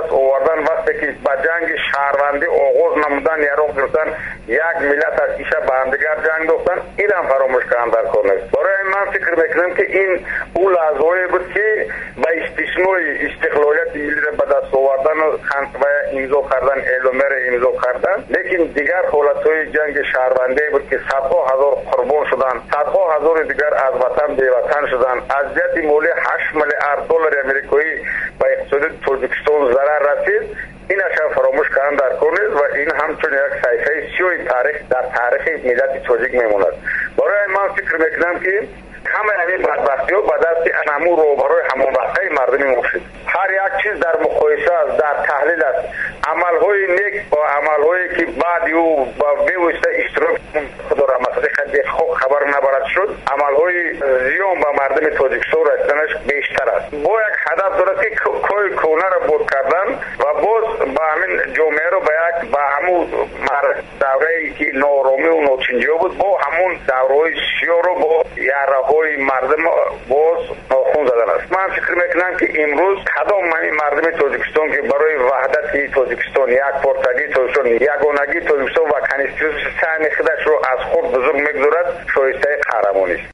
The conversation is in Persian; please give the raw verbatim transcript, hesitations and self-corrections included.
دست آوردن وقتی که با جنگ شهروندی آغاز نمودن یارو گفتن یک ملت از ایشا با هم دیگر جنگ داشتن، این هم فراموش کردن در کار نیست. برای من فکر میکنم که این اون لحظه‌ای بود که با استثنای استقلالیت ملی را به دست آوردن و امضا کردن اعلامیه را امضا کردن، لیکن دیگر حالتهای جنگ شهروندی بود که صدها هزار قربان شدن، صدها هزار دیگر از وطن بی وطن شدن، از جهت مالی هشت میلیارد دلار آمریکایی به اقتصاد تاجیکستان ضرر رسید. این اشیا فراموش کردن در کار نیست و این همچون یک صحیفه سیاهی تاریخ در تاریخ ملت تاجیک میموند. برای من فکر میکنم که همه این بدبختی ها به دست انمو روبروی همون وقتی مردمی مفید. هر یک چیز در مقایسه است، در تحلیل است. عملهای نیک با عملهایی که بعد او با ویوسته اشتراک خود را مسئله خود خوب خبر نبرد شد، عملهای زیان با مردم تاجیکستان رسیدنش بیشتر است. با یک هدف دارد که کوی کونه را بود کردن و باز با همین جامعه رو به یک با همون دوره‌ای که نارامی و ناچنجی بود با همون دوره‌های سیاه رو با یاره‌های مردم باز ناخون زدن است. من فکر میکنم که امروز کدام من مردم تاجیکستان که برای وحدت تاجیکستان، یک پارتگی تاجیکستان، یگانگی تاجیکستان و کنستیتوسیون خودش رو از خود بزرگ میگذارد، شایسته قهرمانی است.